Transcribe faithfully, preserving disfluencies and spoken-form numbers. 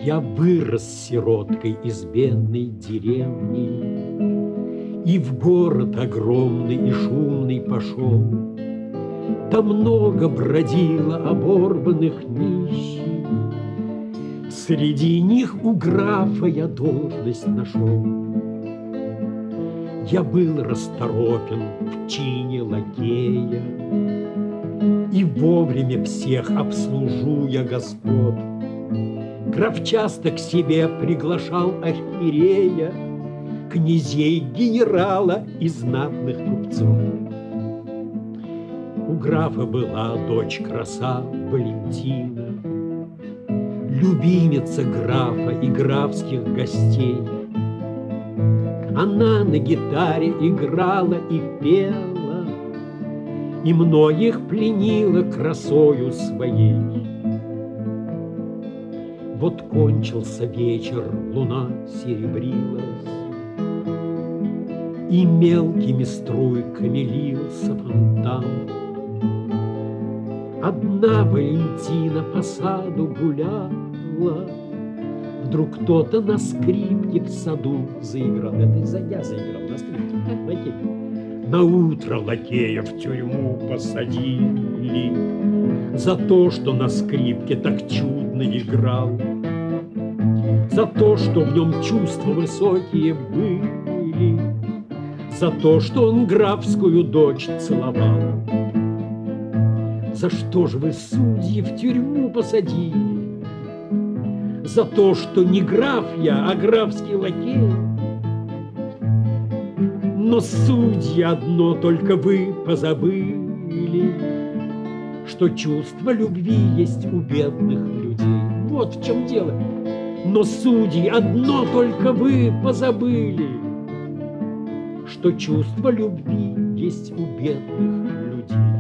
Я вырос сироткой из бедной деревни И в город огромный и шумный пошел. Там много бродило оборванных нищих, среди них у графа я должность нашел. Я был расторопен в чине лакея, И вовремя всех обслужу я господ. Граф часто к себе приглашал архиерея, Князей, генерала и знатных купцов. У графа была дочь краса Валентина, любимица графа и графских гостей. Она на гитаре играла и пела, И многих пленила красою своей. Вот кончился вечер, луна серебрилась, И мелкими струйками лился фонтан. Одна Валентина по саду гуляла, Вдруг кто-то на скрипке в саду заиграл. Это из-за я заиграл на скрипке. Лакей. Наутро лакея в тюрьму посадили За то, что на скрипке так чудно играл, За то, что в нем чувства высокие были, За то, что он графскую дочь целовал. За что ж вы, судьи, в тюрьму посадили? За то, что не граф я, а графский лакей. Но, судьи, одно только вы позабыли, Что чувство любви есть у бедных людей. Вот в чем дело. Но, судьи, одно только вы позабыли, Что чувство любви есть у бедных людей.